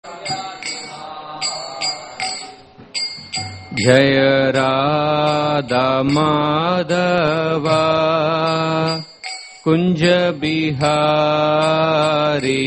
जय राधा माधव कुंज बिहारी।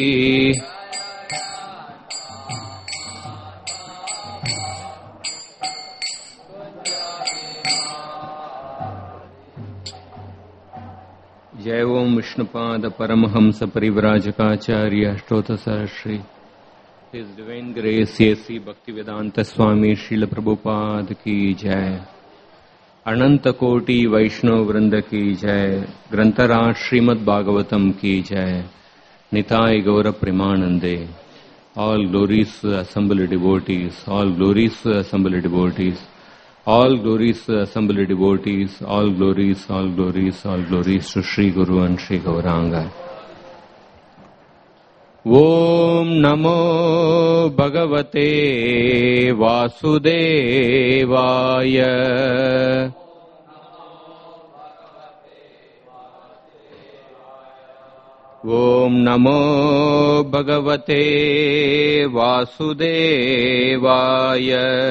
जय ओम Vishnupad Paramhans परिव्राजकाचार्य अष्टोत्तर Shri His Divine Grace C.S.C. Bhaktivedanta Swami Srila Prabhupada की जय। अनंत कोटि वैष्णव वृंद की जय। ग्रंथराज श्रीमद् भागवतम की जय। निताय गौर प्रेमानंदे। All glories to the assembled devotees, all glories to the assembled devotees, all glories to the assembled devotees, all glories, all glories, all glories to Sri Guru and Sri Gauranga. ओम नमो भगवते वासुदेवाय। ओम नमो भगवते वासुदेवाय।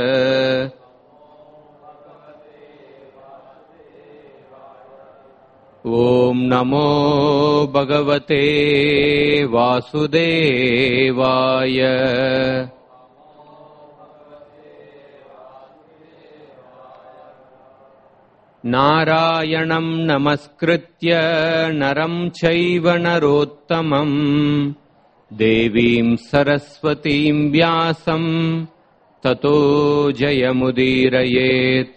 ओम नमो भगवते वासुदेवाय। नारायणं नमस्कृत्य नरं चैव नरोत्तमं देवीं सरस्वतीं व्यासं ततो जयमुदीरयेत्।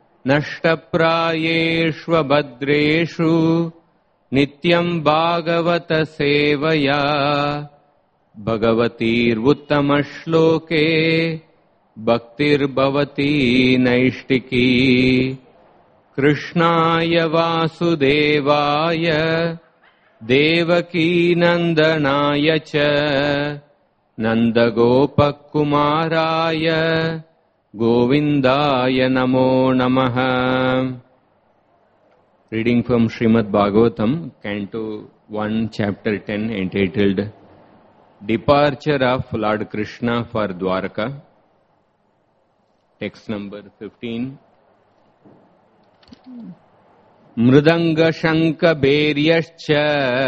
नष्टप्रायेष्वभद्रेषु नित्यं भागवत सेवया भगवतीर्वुत्तमश्लोके भक्तिर्भवती नैष्टिकी। कृष्णाय वासुदेवाय देवकीनन्दनाय च नन्दगोपकुमाराय गोविंदाय नमो नमः। Reading from Srimad Bhagavatam, Canto 1, Chapter 10, entitled Departure of Lord Krishna for Dwarka. Text number 15. Mridanga Shanka Beryascha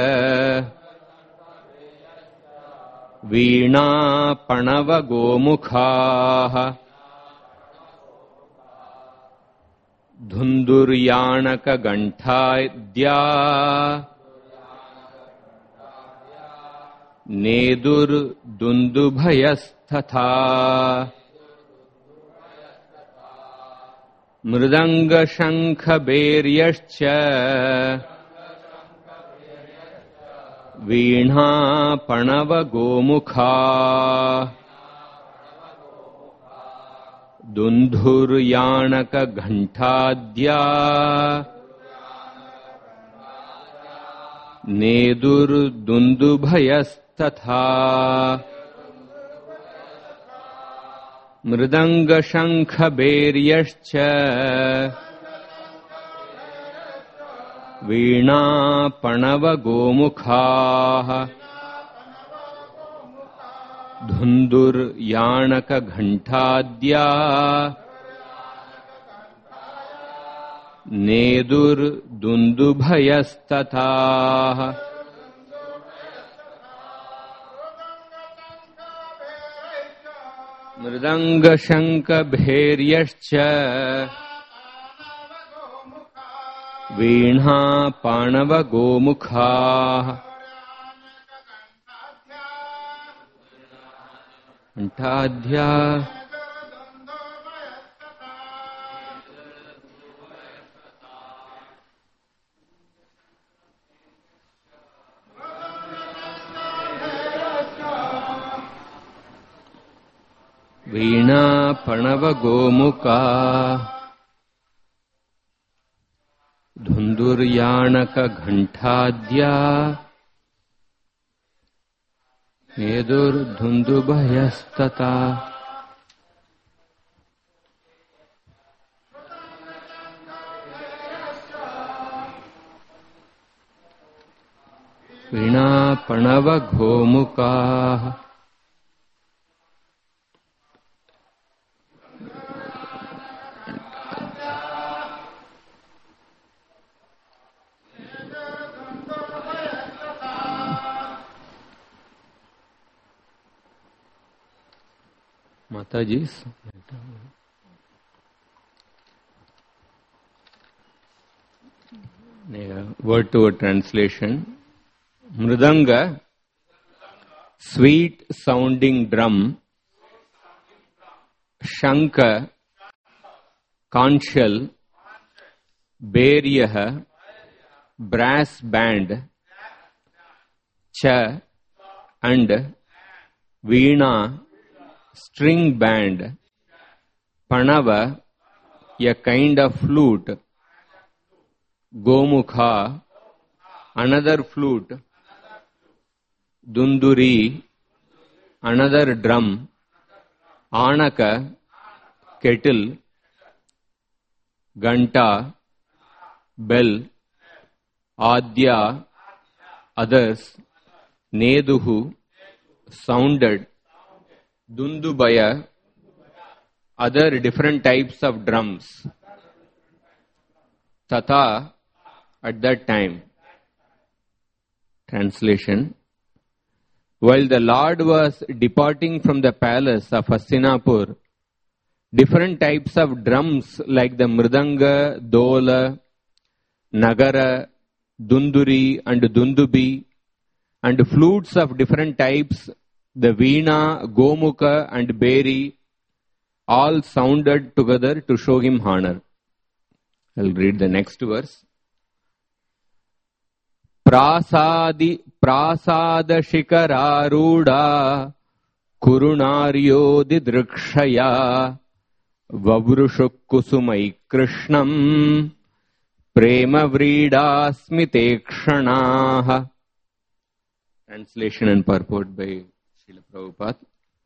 Veena Panava Gomukha धुंदुर्याणक घंटाद्या नेदुर्दुन्दुभयस्तथा। मृदंग शंख बेर्यश्च वीणा पणव गोमुखा दुंधुर्याणक घंटाद्या नेदुर्दुन्दुभयस्तथा। मृदंग शंख बेर्यश्च वीणा पणव गोमुखाः धुंदुर्याणक घंटाद्या नेदुर्दुन्दुभयस्तथा। मृदंग शंख भैर्यश्च वीणा पाणव गोमुखाः घंटाद्या वीणा पणव गोमुखा धुंदुर्याणक घंटाद्या नेदुर्दुन्दुभयस्तथा। वीणा पणव गोमुखाः Mataji's. Word to word translation. Mridanga, sweet sounding drum. Shankha, conch shell. Beryah, brass band. Cha, and Veena, string band. Panava, a kind of flute. Gomukha, another flute. Dunduri, another drum. Anaka, kettle. Ganta, bell. Adya, others. Neduhu, sounded. Dundubaya, other different types of drums. Tata, at that time. Translation. While the Lord was departing from the palace of Hastinapur, different types of drums like the Mridanga, Dola, Nagara, Dunduri and Dundubi, and flutes of different types, the Veena, Gomukha and Beri, all sounded together to show him honor. I'll read the next verse. Prasada shikararuda kurunaryo didrikshaya vavrushuk kusumai krishnam prema vrida smitekshanaha. Translation and purport by Srila Prabhupada.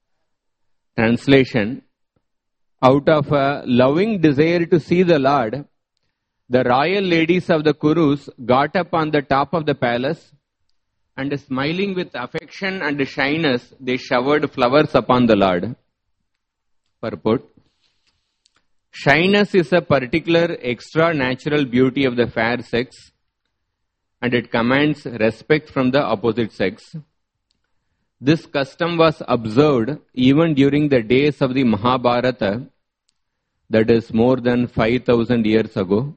Translation. Out of a loving desire to see the Lord, the royal ladies of the Kurus got up on the top of the palace and smiling with affection and shyness, they showered flowers upon the Lord. Purport. Shyness is a particular extra-natural beauty of the fair sex and it commands respect from the opposite sex. This custom was observed even during the days of the Mahabharata, that is more than 5,000 years ago.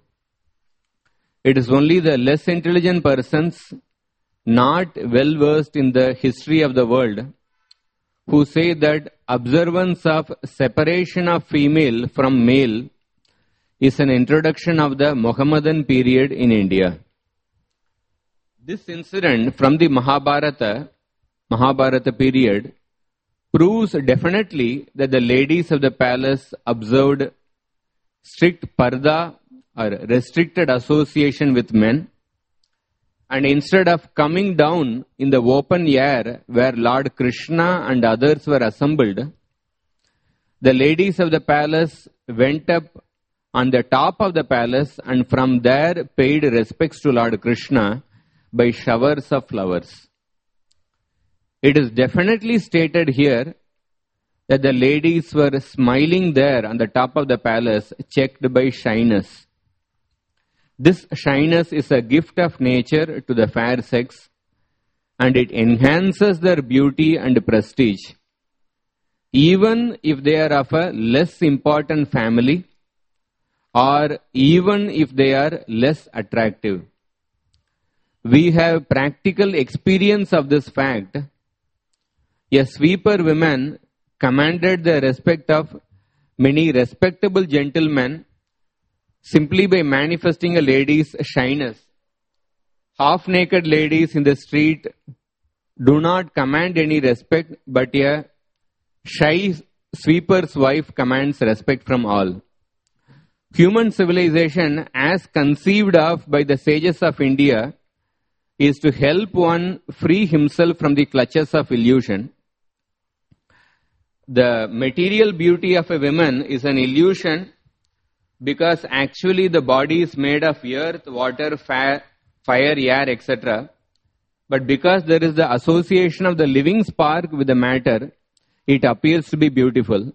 It is only the less intelligent persons, not well versed in the history of the world, who say that observance of separation of female from male is an introduction of the Mohammedan period in India. This incident from the Mahabharata period proves definitely that the ladies of the palace observed strict parda or restricted association with men, and instead of coming down in the open air where Lord Krishna and others were assembled, the ladies of the palace went up on the top of the palace and from there paid respects to Lord Krishna by showers of flowers. It is definitely stated here that the ladies were smiling there on the top of the palace, checked by shyness. This shyness is a gift of nature to the fair sex, and it enhances their beauty and prestige, even if they are of a less important family, or even if they are less attractive. We have practical experience of this fact. A sweeper woman commanded the respect of many respectable gentlemen simply by manifesting a lady's shyness. Half-naked ladies in the street do not command any respect, but a shy sweeper's wife commands respect from all. Human civilization, as conceived of by the sages of India, is to help one free himself from the clutches of illusion. The material beauty of a woman is an illusion because actually the body is made of earth, water, fire, air, etc. But because there is the association of the living spark with the matter, it appears to be beautiful.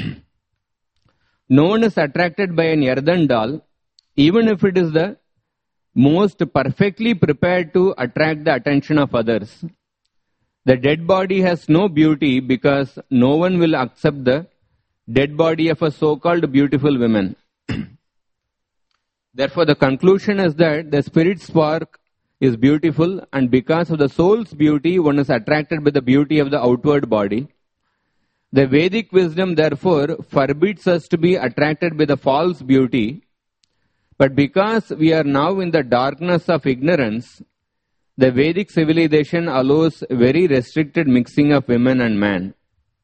No one is attracted by an earthen doll, even if it is the most perfectly prepared to attract the attention of others. The dead body has no beauty because no one will accept the dead body of a so-called beautiful woman. Therefore, the conclusion is that the spirit spark is beautiful, and because of the soul's beauty, one is attracted by the beauty of the outward body. The Vedic wisdom, therefore, forbids us to be attracted by the false beauty. But because we are now in the darkness of ignorance, the Vedic civilization allows very restricted mixing of women and man.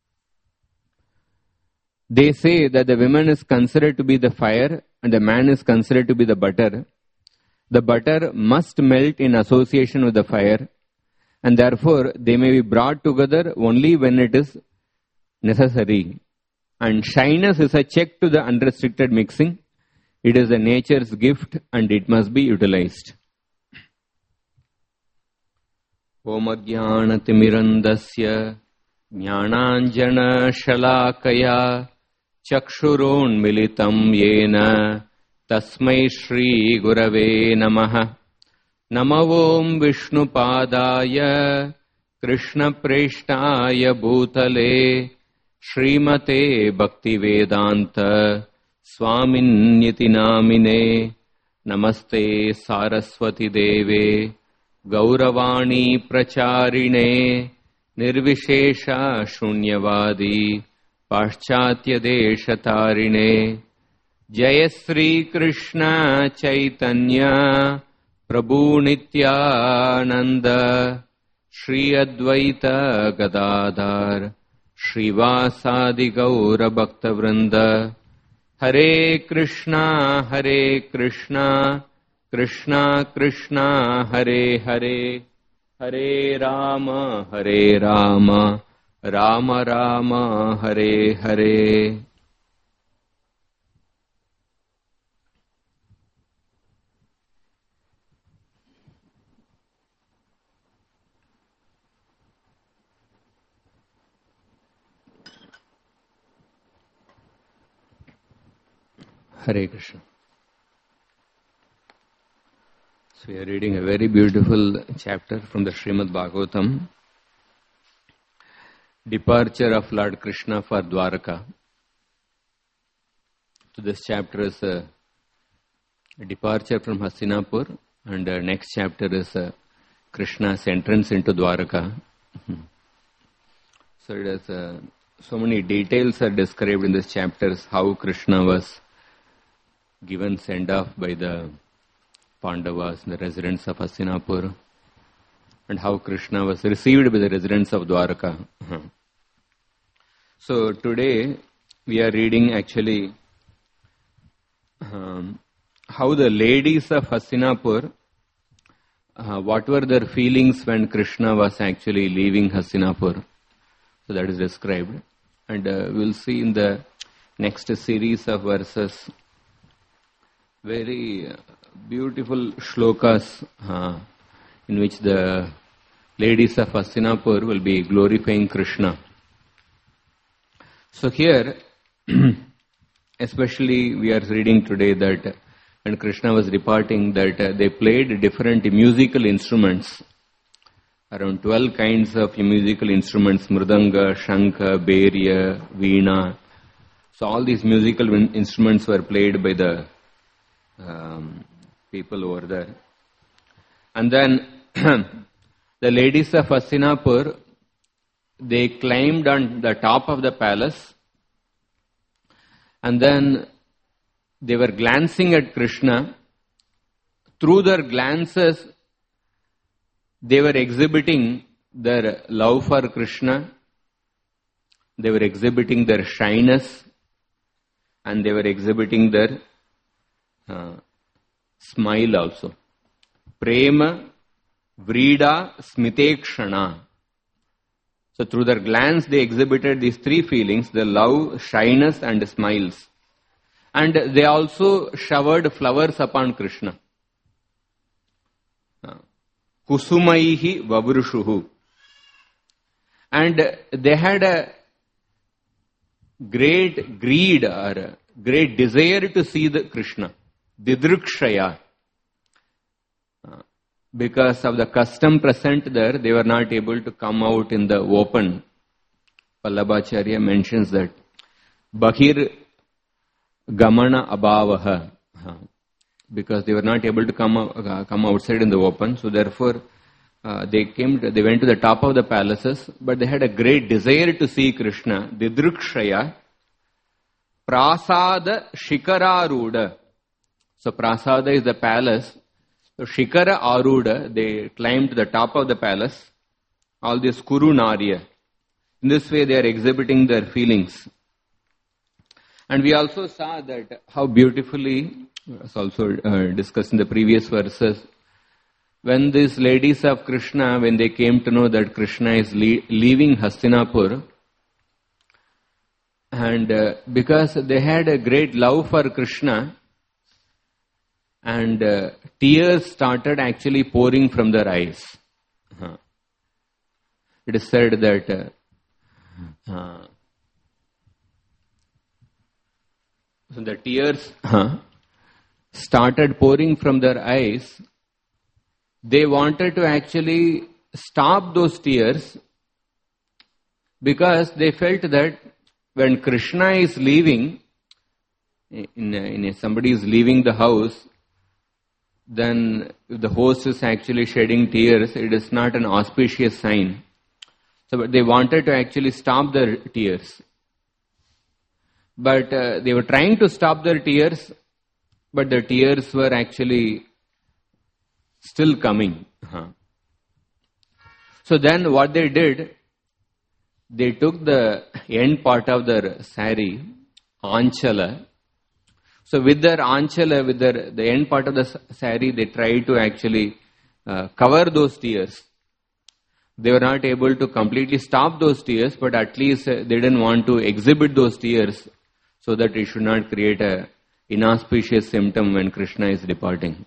They say that the woman is considered to be the fire and the man is considered to be the butter. The butter must melt in association with the fire, and therefore they may be brought together only when it is necessary. And shyness is a check to the unrestricted mixing. It is the nature's gift and it must be utilized. Om Ajnanatimirandasya Jnananjana Shalakaya Chakshurunmilitam Yena Tasmai Shri Gurave Namaha. Namavom Vishnupadaya Krishna Preshtaya Bhutale Srimate Bhaktivedanta Swaminnyati Namine. Namaste Saraswati Deve Gauravani Pracharine Nirvishesha Shunyavadi Paschatya Deshatarine. Jaya Sri Krishna Chaitanya Prabhu Nityananda Shri Advaita Gadadhar Shrivasadi Gaura Bhakta Vrinda. Hare Krishna Krishna Krishna Hare Hare, Hare Rama Rama Rama Hare Hare. Hare Krishna. So we are reading a very beautiful chapter from the Srimad Bhagavatam. Departure of Lord Krishna for Dwaraka. So this chapter is a departure from Hastinapur, and the next chapter is Krishna's entrance into Dwaraka. So it is so many details are described in this chapter, how Krishna was given send-off by the Pandavas, the residents of Hastinapur, and how Krishna was received by the residents of Dwaraka. So today we are reading actually how the ladies of Hastinapur, what were their feelings when Krishna was actually leaving Hastinapur. So that is described, and we'll see in the next series of verses very beautiful shlokas in which the ladies of Hastinapur will be glorifying Krishna. So here, especially we are reading today that when Krishna was departing, that they played different musical instruments, around 12 kinds of musical instruments, mridanga, shankha, beria, veena. So all these musical instruments were played by the people over there. And then the ladies of Hastinapur, they climbed on the top of the palace, and then they were glancing at Krishna. Through their glances, they were exhibiting their love for Krishna, they were exhibiting their shyness, and they were exhibiting their smile also. Prema, Vrida, Smitekshana. So through their glance they exhibited these three feelings, the love, shyness and smiles. And they also showered flowers upon Krishna. Kusumaihi Vavrushuhu. And they had a great greed or a great desire to see the Krishna. Didrikshaya. Because of the custom present there, they were not able to come out in the open. Vallabhacharya mentions that Bahir Gamana Abhavaha. Because they were not able to come outside in the open, so therefore they went to the top of the palaces, but they had a great desire to see Krishna. Didrukshaya Prasada Shikara Aruda. So Prasada is the palace. So Shikara Aruda, they climbed to the top of the palace. All this Kuru Narya. In this way they are exhibiting their feelings. And we also saw that how beautifully, as also discussed in the previous verses, when these ladies of Krishna, when they came to know that Krishna is leaving Hastinapur, and because they had a great love for Krishna, and tears started actually pouring from their eyes. It is said that so the tears started pouring from their eyes. They wanted to actually stop those tears because they felt that when Krishna is leaving, somebody is leaving the house, then if the host is actually shedding tears, it is not an auspicious sign. So they wanted to actually stop their tears. But they were trying to stop their tears, but the tears were actually still coming. So then what they did, they took the end part of their sari, anchala. So with their anchala, with the end part of the sari, they tried to actually cover those tears. They were not able to completely stop those tears, but at least they didn't want to exhibit those tears so that it should not create an inauspicious symptom when Krishna is departing.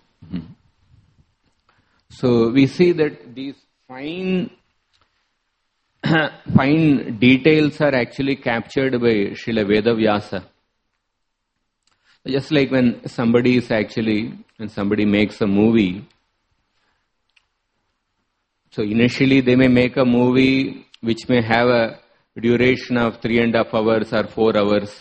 So we see that these fine details are actually captured by Srila Vedavyasa. Just like when somebody makes a movie, so initially they may make a movie which may have a duration of 3.5 hours or 4 hours.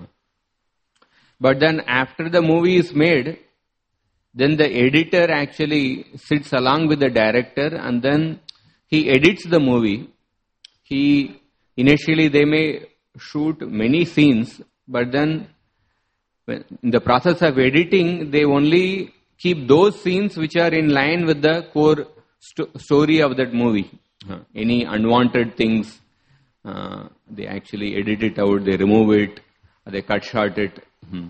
But then after the movie is made, then the editor actually sits along with the director and then he edits the movie. Initially they may shoot many scenes, but then in the process of editing, they only keep those scenes which are in line with the core story of that movie. Any unwanted things, they actually edit it out, they remove it, they cut short it.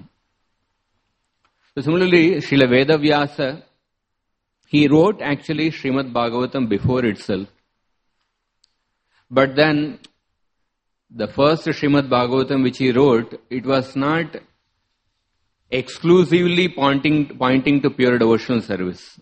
So similarly, Srila Vedavyasa, he wrote actually Srimad Bhagavatam before itself. But then, the first Srimad Bhagavatam which he wrote, it was not exclusively pointing to pure devotional service.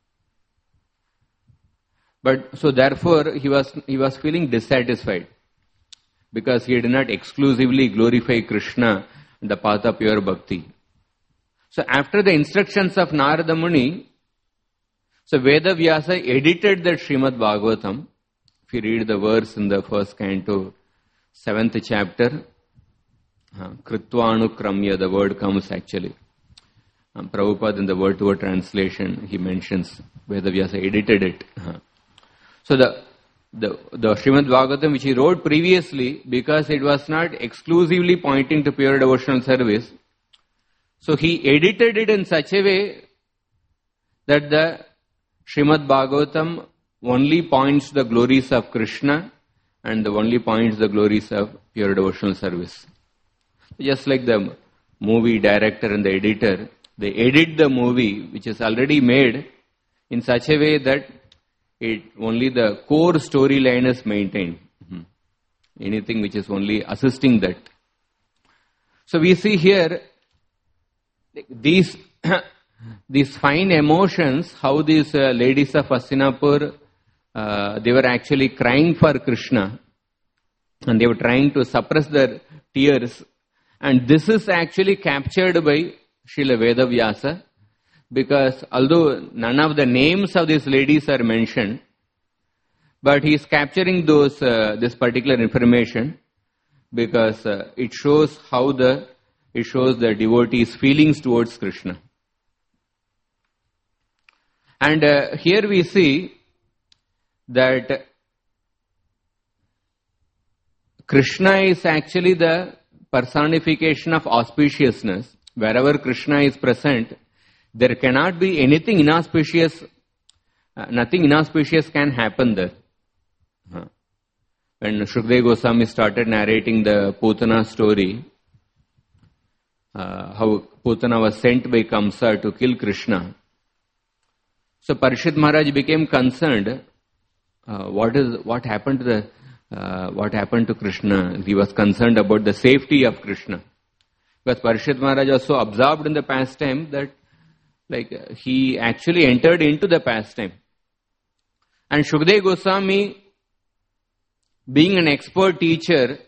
But so therefore, he was feeling dissatisfied because he did not exclusively glorify Krishna in the path of pure bhakti. So after the instructions of Narada Muni, so Vedavyasa edited that Srimad Bhagavatam. If you read the verse in the first canto, 7th chapter, Kritvanu-kramya, the word comes actually. Prabhupada in the word-to-word translation, he mentions Vedavyasa edited it. So the Srimad Bhagavatam which he wrote previously, because it was not exclusively pointing to pure devotional service, so he edited it in such a way that the Srimad Bhagavatam only points the glories of Krishna and only points the glories of pure devotional service. Just like the movie director and the editor, they edit the movie which is already made in such a way that only the core storyline is maintained. Anything which is only assisting that. So we see here these fine emotions, how these ladies of Hastinapur, they were actually crying for Krishna and they were trying to suppress their tears. And this is actually captured by Srila Vedavyasa, because although none of the names of these ladies are mentioned, but he is capturing this particular information, because it shows the devotee's feelings towards Krishna. And here we see that Krishna is actually the personification of auspiciousness. Wherever Krishna is present, there cannot be anything inauspicious, nothing inauspicious can happen there. When Shukdev Goswami started narrating the Putana story, how Putana was sent by Kamsa to kill Krishna. So Parishit Maharaj became concerned. What happened to Krishna? He was concerned about the safety of Krishna. Because Parishit Maharaj was so absorbed in the pastime that he actually entered into the pastime. And Shukdev Goswami, being an expert teacher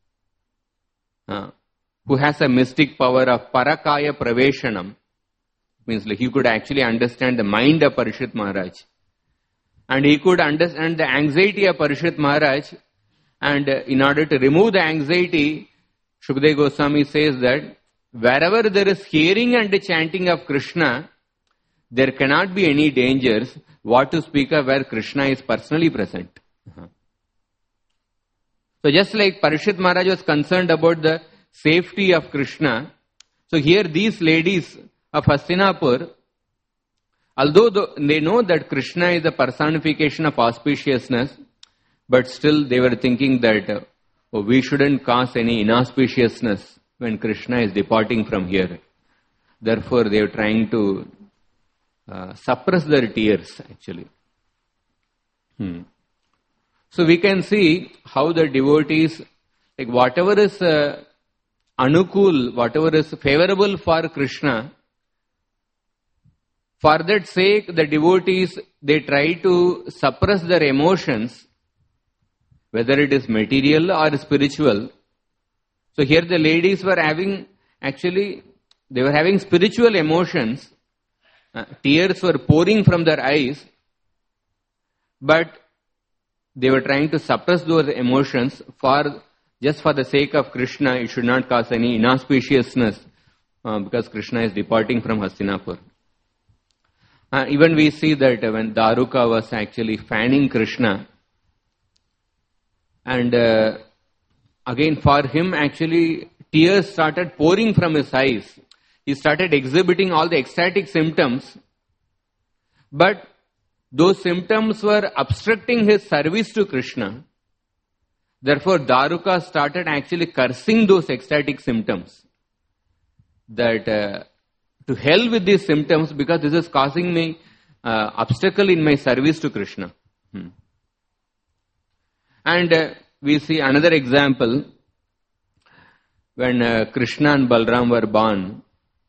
who has a mystic power of Parakaya Praveshanam, means he could actually understand the mind of Parishit Maharaj. And he could understand the anxiety of Parishit Maharaj. And in order to remove the anxiety, Shukdev Goswami says that wherever there is hearing and chanting of Krishna, there cannot be any dangers. What to speak of where Krishna is personally present. So just like Parishit Maharaj was concerned about the safety of Krishna, so here these ladies of Hastinapur, although they know that Krishna is the personification of auspiciousness, but still they were thinking that we shouldn't cause any inauspiciousness when Krishna is departing from here. Therefore, they are trying to suppress their tears, actually. So we can see how the devotees, whatever is anukul, whatever is favorable for Krishna, for that sake, the devotees, they try to suppress their emotions, whether it is material or spiritual. So here the ladies were having spiritual emotions. Tears were pouring from their eyes, but they were trying to suppress those emotions just for the sake of Krishna. It should not cause any inauspiciousness because Krishna is departing from Hastinapur. Even we see that when Daruka was actually fanning Krishna, and again for him actually tears started pouring from his eyes. He started exhibiting all the ecstatic symptoms, but those symptoms were obstructing his service to Krishna. Therefore, Daruka started actually cursing those ecstatic symptoms. That to hell with these symptoms because this is causing me obstacle in my service to Krishna. And we see another example when Krishna and Balram were born.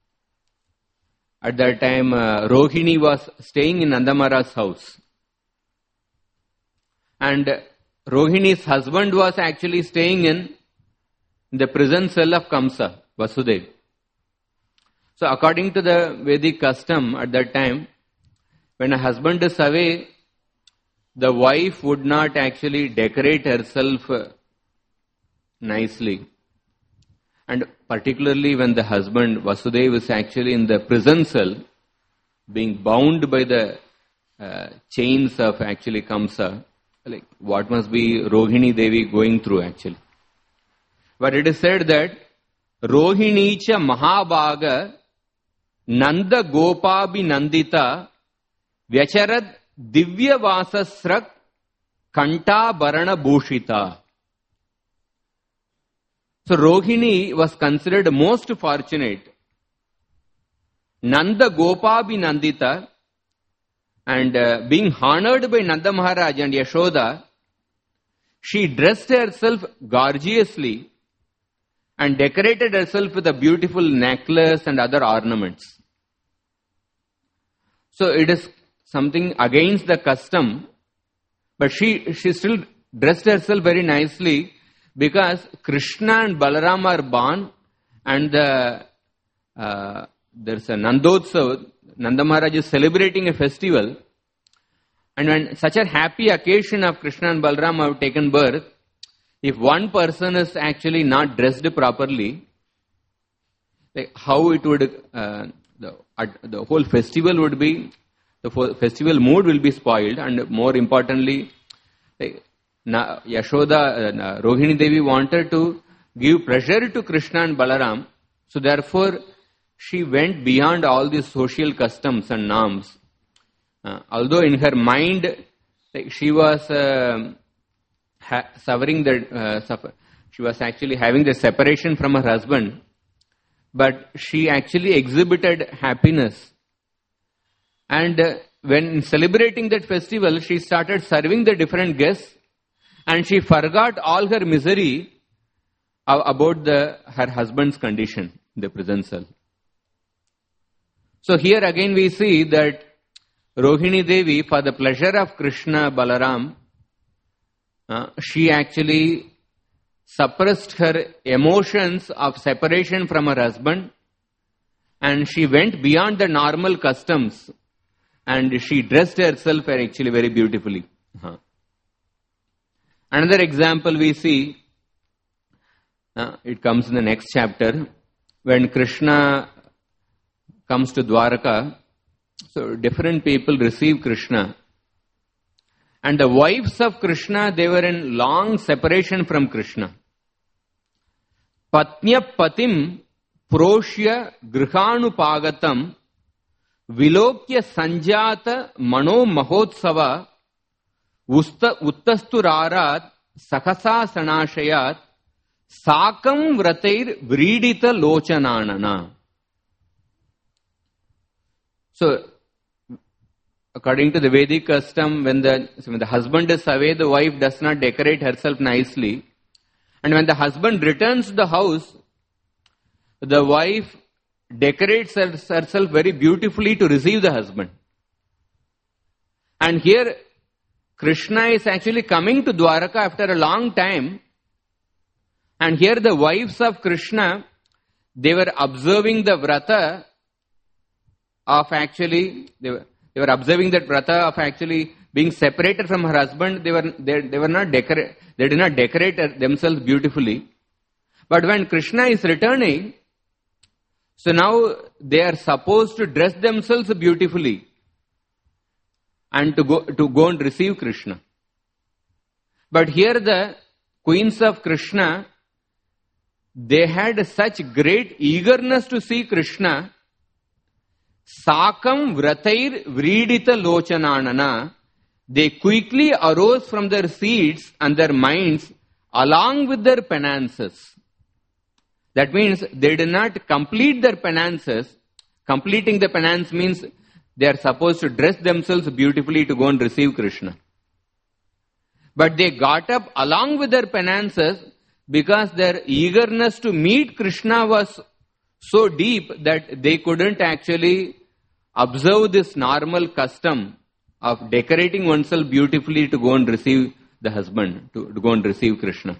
At that time, Rohini was staying in Nanda Maharaj's house. And Rohini's husband was actually staying in the prison cell of Kamsa, Vasudev. So according to the Vedic custom at that time, when a husband is away, the wife would not actually decorate herself nicely. And particularly when the husband, Vasudev, is actually in the prison cell, being bound by the chains of actually Kamsa, what must be Rohini Devi going through actually. But it is said that Rohini cha Mahabhaga Nanda Gopabi Nandita Vyacharad Divya Vasasrak Kanta Bharana Bhushita. So Rohini was considered most fortunate. Nanda Gopabi Nandita, and being honored by Nanda Maharaj and Yashoda, she dressed herself gorgeously and decorated herself with a beautiful necklace and other ornaments. So it is something against the custom, but she still dressed herself very nicely because Krishna and Balaram are born, and there's a Nandotsav. Nanda Maharaj is celebrating a festival, and when such a happy occasion of Krishna and Balaram have taken birth, if one person is actually not dressed properly, like how it would, the whole festival would be, the festival mood will be spoiled, and more importantly, like, Yashoda, Rohini Devi wanted to give pleasure to Krishna and Balaram, so therefore she went beyond all these social customs and norms. Although in her mind, like, she was she was actually having the separation from her husband, but she actually exhibited happiness. And when celebrating that festival, she started serving the different guests, and she forgot all her misery about her husband's condition in the prison cell. So here again we see that Rohini Devi, for the pleasure of Krishna, Balaram, she actually suppressed her emotions of separation from her husband, and she went beyond the normal customs, and she dressed herself actually very beautifully. Another example we see, it comes in the next chapter, when Krishna comes to Dwaraka. So different people receive Krishna. And the wives of Krishna, they were in long separation from Krishna. Patnya patim proshya grihanu vilokya sanjata mano mahotsava uttasturarat sakasa sanashayat sakam vratir vridita lochananana. So, according to the Vedic custom, when the husband is away, the wife does not decorate herself nicely. And when the husband returns to the house, the wife decorates herself very beautifully to receive the husband. And here, Krishna is actually coming to Dwaraka after a long time. And here the wives of Krishna, they were observing the vrata of actually, they were observing that vrata of actually being separated from her husband. They did not decorate themselves beautifully. But when Krishna is returning, so now they are supposed to dress themselves beautifully and to go and receive Krishna. But here the queens of Krishna, they had such great eagerness to see Krishna. Sakam vratair vridita lochananana. They quickly arose from their seats and their minds along with their penances. That means they did not complete their penances. Completing the penance means they are supposed to dress themselves beautifully to go and receive Krishna. But they got up along with their penances because their eagerness to meet Krishna was so deep that they couldn't actually observe this normal custom of decorating oneself beautifully to go and receive the husband, to go and receive Krishna.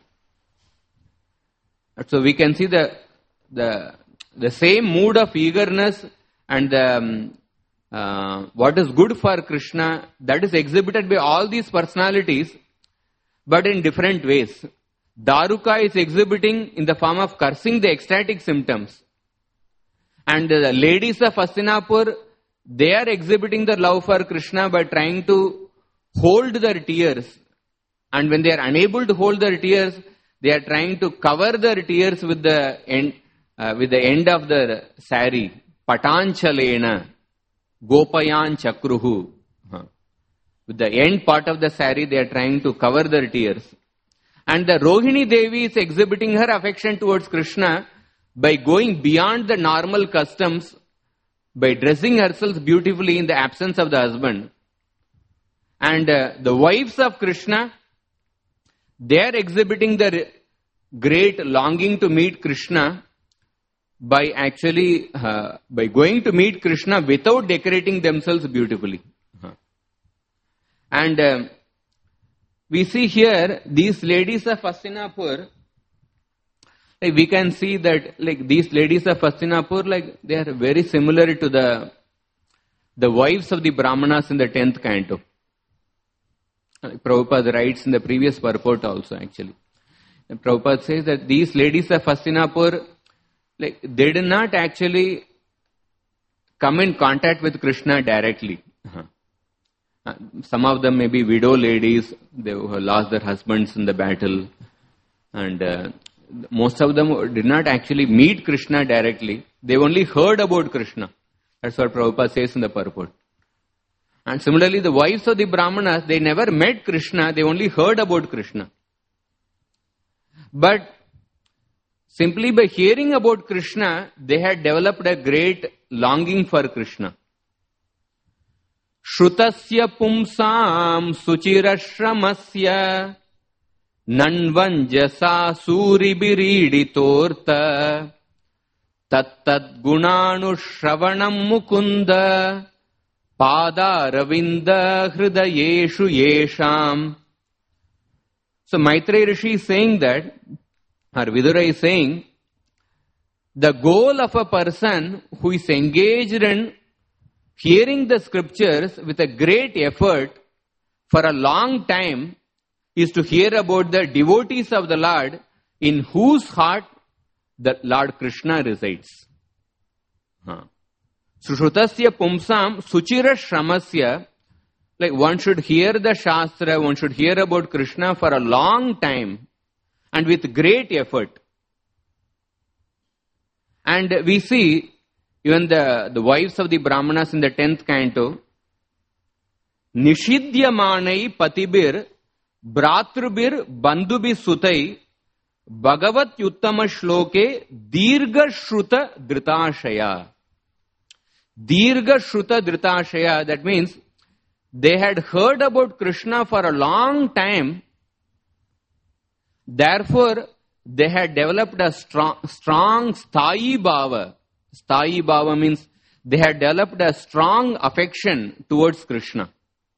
So we can see the same mood of eagerness and what is good for Krishna, that is exhibited by all these personalities, but in different ways. Daruka is exhibiting in the form of cursing the ecstatic symptoms. And the ladies of Hastinapur, they are exhibiting their love for Krishna by trying to hold their tears. And when they are unable to hold their tears, they are trying to cover their tears with the end of the sari. Patanchalena, Gopayan Chakruhu. With the end part of the sari, they are trying to cover their tears. And the Rohini Devi is exhibiting her affection towards Krishna by going beyond the normal customs, by dressing herself beautifully in the absence of the husband. And the wives of Krishna, they are exhibiting their great longing to meet Krishna by going to meet Krishna without decorating themselves beautifully. And we see here these ladies of Hastinapur. We can see that these ladies of Hastinapur, they are very similar to the wives of the Brahmanas in the 10th canto. Prabhupada writes in the previous purport also actually. And Prabhupada says that these ladies of Hastinapur, like, they did not actually come in contact with Krishna directly. Some of them may be widow ladies, they who have lost their husbands in the battle, and most of them did not actually meet Krishna directly. They only heard about Krishna. That's what Prabhupada says in the purport. And similarly, the wives of the Brahmanas, they never met Krishna, they only heard about Krishna. But simply by hearing about Krishna, they had developed a great longing for Krishna. Shrutasya pumsam suchirashramasya nanvanjasa suribiriditorta tattat gunanushravanam mukunda padaravinda hridayeshu yesham. So Maitreya Rishi is saying that, or Vidura is saying, the goal of a person who is engaged in hearing the scriptures with a great effort for a long time is to hear about the devotees of the Lord in whose heart the Lord Krishna resides. Shrutasya pumsam suchira shramasya, like one should hear the Shastra, one should hear about Krishna for a long time and with great effort. And we see even the wives of the Brahmanas in the 10th canto, Nishidyamanai patibir Bhratrubir Bandhubi Sutai Bhagavat Yuttama Shloke Dirga Shruta Dhritashaya. Dirga Shruta Dhritashaya, that means they had heard about Krishna for a long time, therefore they had developed a strong Sthayi Bhava. Sthayi Bhava means they had developed a strong affection towards Krishna.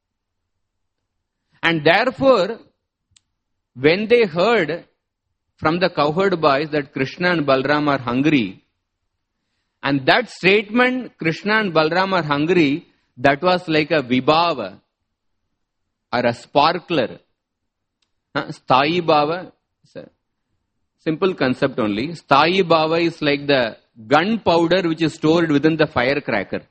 And therefore, when they heard from the cowherd boys that Krishna and Balram are hungry, and that statement, Krishna and Balram are hungry, that was like a vibhava or a sparkler. Sthayi Bhava, it's a simple concept only. Sthayi Bhava is like the gunpowder which is stored within the firecracker.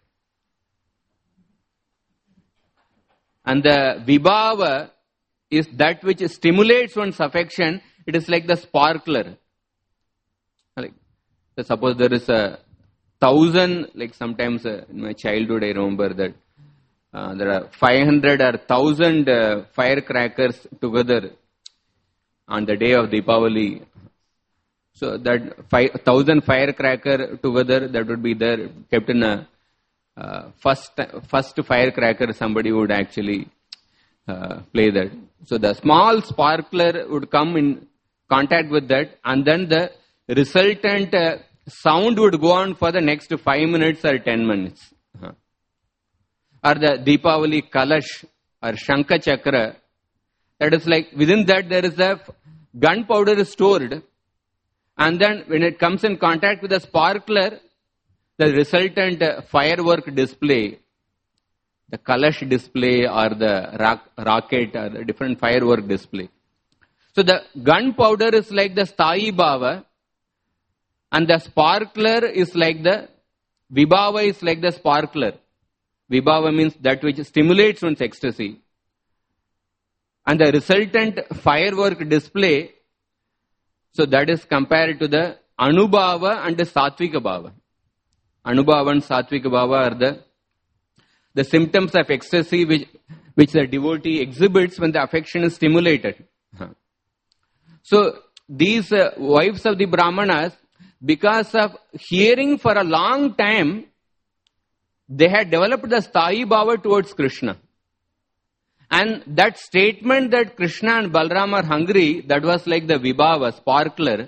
And the vibhava is that which stimulates one's affection. It is like the sparkler. Like, suppose there is 1,000, like sometimes in my childhood I remember that there are 500 or 1,000 firecrackers together on the day of Deepavali. So that 1,000 firecracker together, that would be there, kept in a first firecracker, somebody would actually play that. So the small sparkler would come in contact with that, and then the resultant sound would go on for the next 5 minutes or 10 minutes. Or the Deepavali Kalash or Shankha Chakra, that is like within that there is a gunpowder is stored, and then when it comes in contact with the sparkler, the resultant firework display, the Kalash display or the rocket or the different firework display. So the gunpowder is like the Sthayi Bhava, and the sparkler is like the Vibhava is like the sparkler. Vibhava means that which stimulates one's ecstasy. And the resultant firework display, so that is compared to the Anubhava and the Satvika Bhava. Anubhava and Satvika Bhava are the symptoms of ecstasy which the devotee exhibits when the affection is stimulated. So these wives of the Brahmanas, because of hearing for a long time, they had developed the Sthayi Bhava towards Krishna. And that statement that Krishna and Balram are hungry, that was like the Vibhava, sparkler.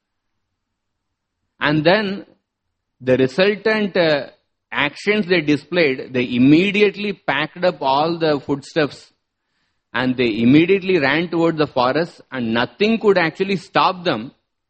And then the resultant actions they displayed, they immediately packed up all the foodstuffs and they immediately ran towards the forest, and nothing could actually stop them.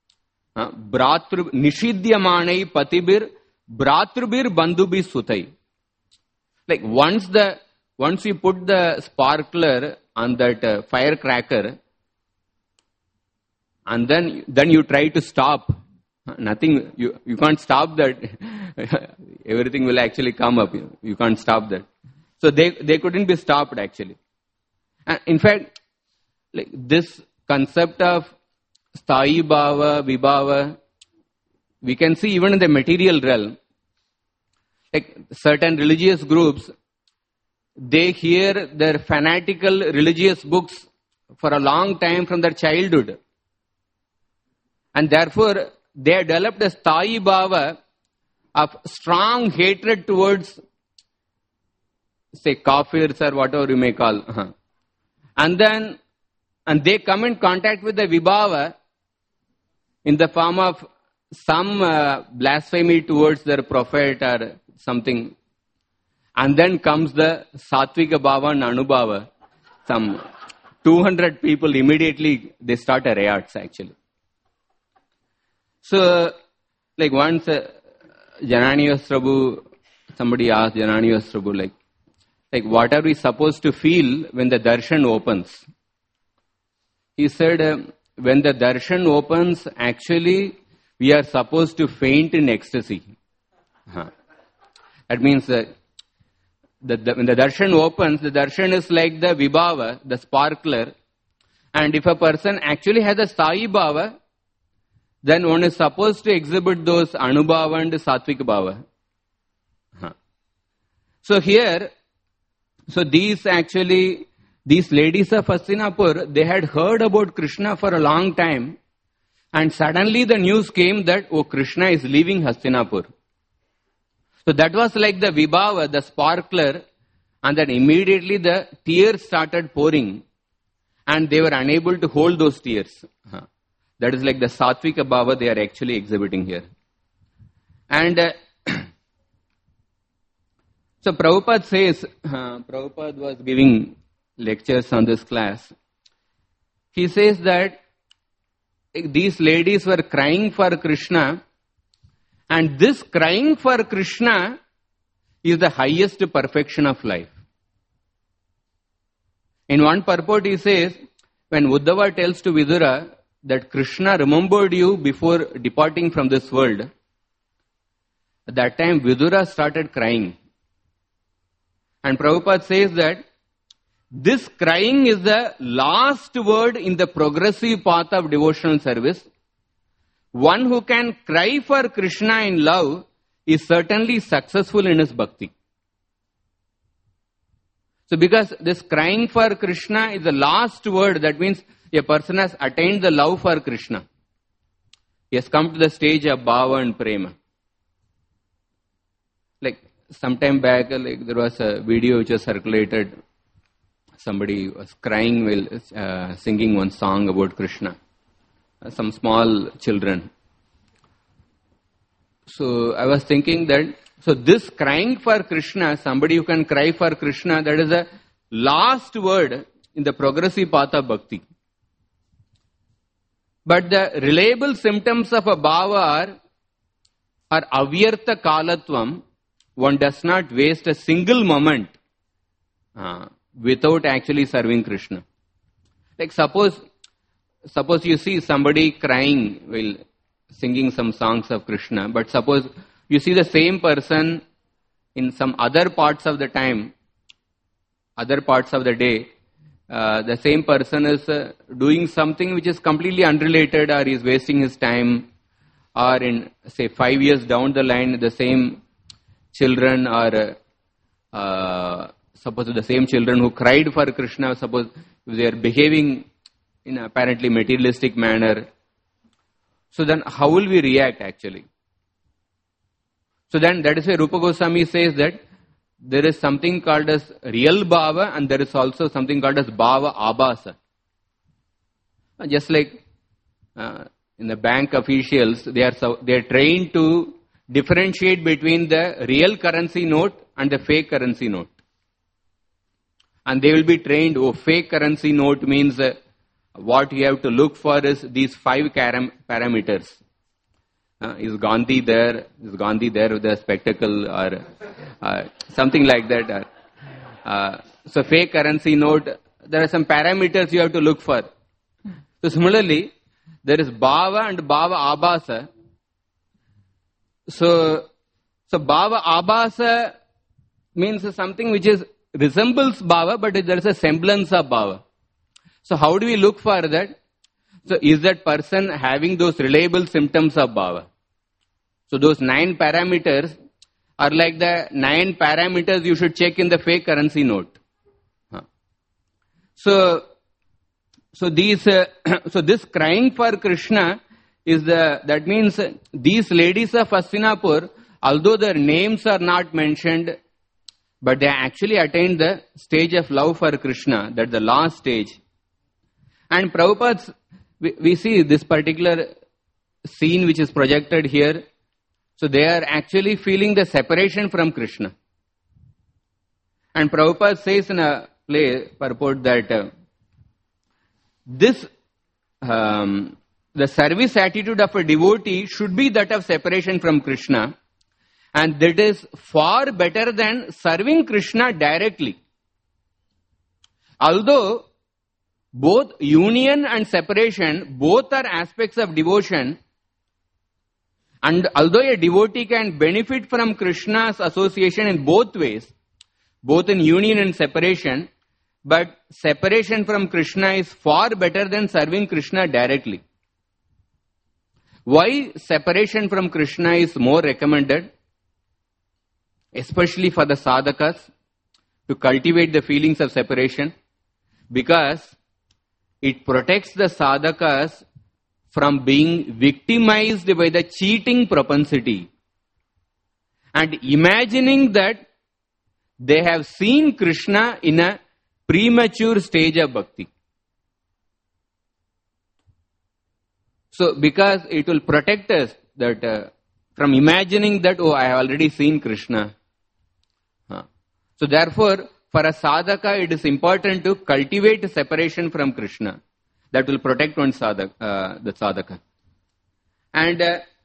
Nishidyamanai patibir Bhratrubir Bandhubi Sutai. Like once you put the sparkler on that firecracker, and then you try to stop. Nothing, you can't stop that. Everything will actually come up. You can't stop that. So they couldn't be stopped actually. And in fact, like this concept of sthayi bhava, vibhava, we can see even in the material realm. Like certain religious groups, they hear their fanatical religious books for a long time from their childhood. And therefore, they have developed a sthayi bhava of strong hatred towards, say, kafirs or whatever you may call. And they come in contact with the vibhava in the form of some blasphemy towards their prophet or something. And then comes the sattvika bhava and anubhava. Some 200 people immediately, they start a riots actually. So, like once Janani Prabhu, somebody asked Janani Prabhu, like what are we supposed to feel when the darshan opens? He said, when the darshan opens, actually we are supposed to faint in ecstasy. That means that when the darshan opens, the darshan is like the vibhava, the sparkler. And if a person actually has a sthayi bhava, then one is supposed to exhibit those anubhava and sattvika bhava. So here, these ladies of Hastinapur, they had heard about Krishna for a long time, and suddenly the news came that, oh, Krishna is leaving Hastinapur. So that was like the vibhava, the sparkler, and then immediately the tears started pouring, and they were unable to hold those tears. That is like the sattvika bhava they are actually exhibiting here. And so Prabhupada says, Prabhupada was giving lectures on this class. He says that these ladies were crying for Krishna, and this crying for Krishna is the highest perfection of life. In one purport he says, when Uddhava tells to Vidura that Krishna remembered you before departing from this world, at that time Vidura started crying. And Prabhupada says that this crying is the last word in the progressive path of devotional service. One who can cry for Krishna in love is certainly successful in his bhakti. So because this crying for Krishna is the last word, that means a person has attained the love for Krishna. He has come to the stage of bhava and prema. Like sometime back, there was a video which was circulated. Somebody was crying while singing one song about Krishna. Some small children. So I was thinking that, so this crying for Krishna, somebody who can cry for Krishna, that is the last word in the progressive path of bhakti. But the reliable symptoms of a bhava are avyartha kalatvam. One does not waste a single moment without actually serving Krishna. Like suppose you see somebody crying while singing some songs of Krishna, but suppose you see the same person in some other parts of the time, other parts of the day, the same person is doing something which is completely unrelated, or is wasting his time, or in say 5 years down the line, the same children or suppose the same children who cried for Krishna, suppose they are behaving in an apparently materialistic manner. So then how will we react actually? So then that is why Rupa Goswami says that there is something called as real bhava and there is also something called as bhava abhasa. Just like in the bank officials, they are trained to differentiate between the real currency note and the fake currency note. And they will be trained, fake currency note means what you have to look for is these 5 parameters. Is Gandhi there? Is Gandhi there with a spectacle or something like that? So fake currency note, there are some parameters you have to look for. So similarly, there is bhava and bhava abhasa. So bhava abhasa means something which resembles bhava, but there is a semblance of bhava. So how do we look for that? So is that person having those reliable symptoms of bhava? So those 9 parameters are like the 9 parameters you should check in the fake currency note. So this crying for Krishna that means these ladies of Hastinapur, although their names are not mentioned, but they actually attained the stage of love for Krishna, that's the last stage. And Prabhupada, we see this particular scene which is projected here. So they are actually feeling the separation from Krishna. And Prabhupada says in a purport that the service attitude of a devotee should be that of separation from Krishna, and that is far better than serving Krishna directly. Although both union and separation, both are aspects of devotion, and although a devotee can benefit from Krishna's association in both ways, both in union and separation, but separation from Krishna is far better than serving Krishna directly. Why separation from Krishna is more recommended? Especially for the sadhakas, to cultivate the feelings of separation, because it protects the sadhakas from being victimized by the cheating propensity and imagining that they have seen Krishna in a premature stage of bhakti. So, because it will protect us that from imagining that, oh, I have already seen Krishna. So, therefore, for a sadhaka, it is important to cultivate separation from Krishna. That will protect one's the sadhaka. And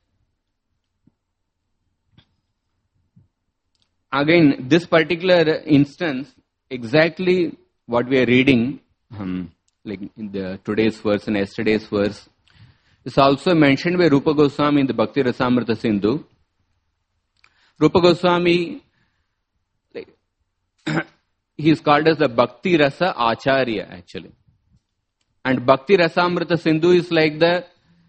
again, this particular instance, exactly what we are reading, like in the today's verse and yesterday's verse, is also mentioned by Rupa Goswami in the Bhakti Rasamrita Sindhu. Rupa Goswami, he is called as the Bhakti Rasa Acharya actually. And Bhakti Rasamrita Sindhu is like the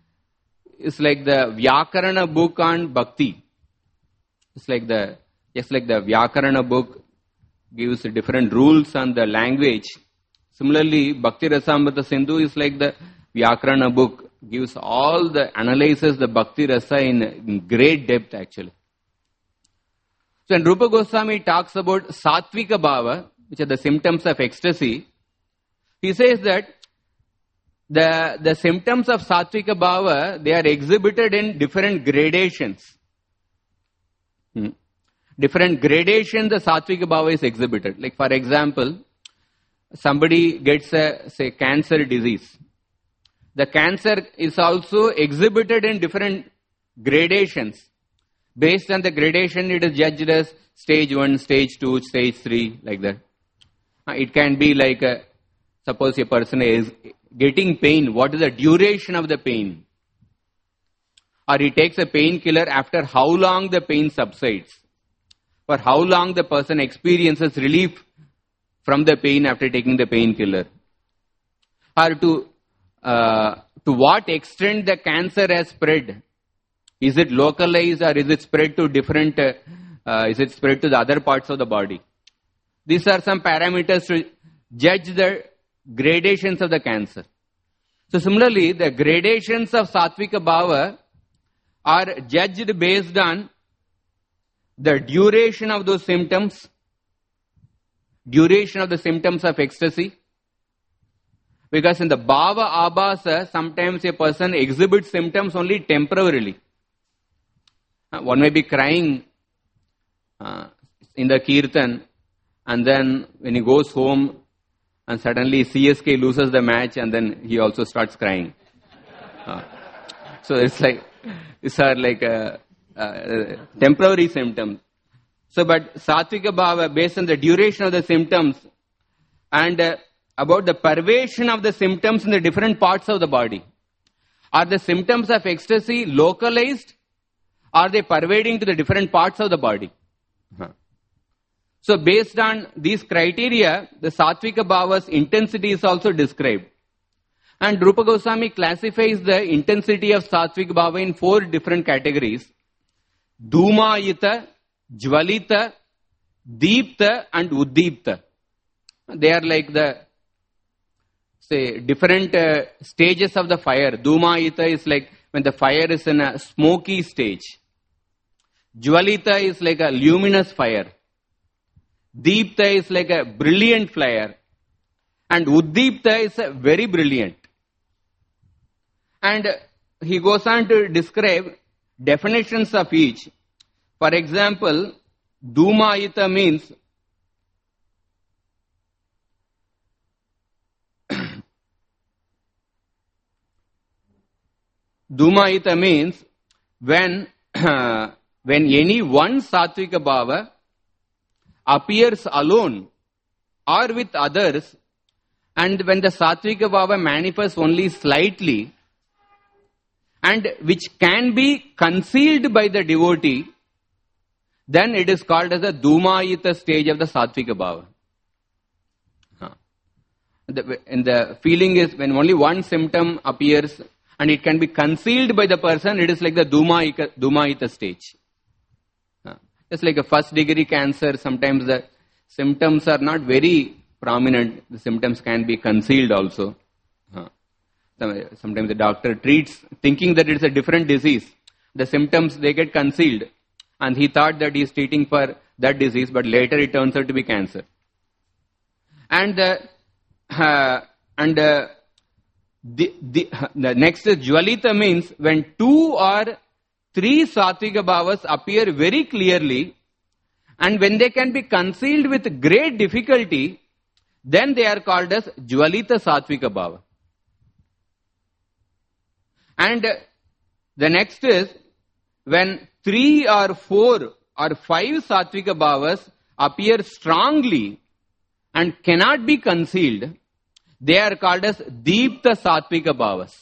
Vyakarana book on Bhakti. It's like the Vyakarana book gives different rules on the language. Similarly, Bhakti Rasamrita Sindhu is like the Vyakarana book, gives all the analyzes the Bhakti Rasa in great depth actually. So when Rupa Goswami talks about Sattvika Bhava, which are the symptoms of ecstasy, he says that the symptoms of Sattvika Bhava, they are exhibited in different gradations. Different gradations the Sattvika Bhava is exhibited. Like for example, somebody gets a cancer disease. The cancer is also exhibited in different gradations. Based on the gradation, it is judged as stage 1, stage 2, stage 3, like that. It can be like, suppose a person is getting pain, what is the duration of the pain? Or he takes a painkiller, after how long the pain subsides? For how long the person experiences relief from the pain after taking the painkiller? Or to what extent the cancer has spread? Is it localized or is it spread to different, is it spread to the other parts of the body? These are some parameters to judge the gradations of the cancer. So similarly, the gradations of Sattvika Bhava are judged based on the duration of those symptoms, duration of the symptoms of ecstasy. Because in the Bhava Abhasa, sometimes a person exhibits symptoms only temporarily. One may be crying in the Kirtan, and then when he goes home and suddenly CSK loses the match, and then he also starts crying. So it's like, these are like temporary symptoms. So but Sattvika Bhava, based on the duration of the symptoms and about the pervasion of the symptoms in the different parts of the body. Are the symptoms of ecstasy localized? Are they pervading to the different parts of the body? So based on these criteria, the Sattvika Bhava's intensity is also described. And Rupa Goswami classifies the intensity of Sattvika Bhava in 4 different categories. Dhumayita, Jvalita, Deepta and Uddipta. They are like the, say, different stages of the fire. Dhumayita is like when the fire is in a smoky stage. Jvalita is like a luminous fire. Deepta is like a brilliant flare. And Uddipta is very brilliant. And he goes on to describe definitions of each. For example, Dhumayita means Dhumayita means when any one Sattvika Bhava appears alone or with others, and when the Sattvika Bhava manifests only slightly, and which can be concealed by the devotee, then it is called as the Dhumayita stage of the Sattvika Bhava. And the feeling is when only one symptom appears and it can be concealed by the person, it is like the Dhumayita stage. Just like a first degree cancer, sometimes the symptoms are not very prominent. The symptoms can be concealed also. Sometimes the doctor treats thinking that it's a different disease. The symptoms, they get concealed. And he thought that he is treating for that disease, but later it turns out to be cancer. And the next is Jvalita means when 2 or 3 Sattvika Bhavas appear very clearly, and when they can be concealed with great difficulty, then they are called as Jvalita Sattvika Bhava. And the next is when 3 or 4 or 5 Sattvika Bhavas appear strongly and cannot be concealed, they are called as Deepta Sattvika Bhavas.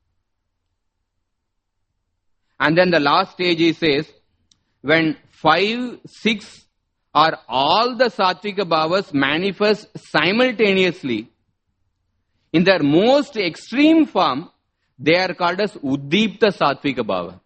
And then the last stage he says, when 5, 6 or all the Sattvika Bhavas manifest simultaneously in their most extreme form, they are called as Uddipta Sattvika Bhava.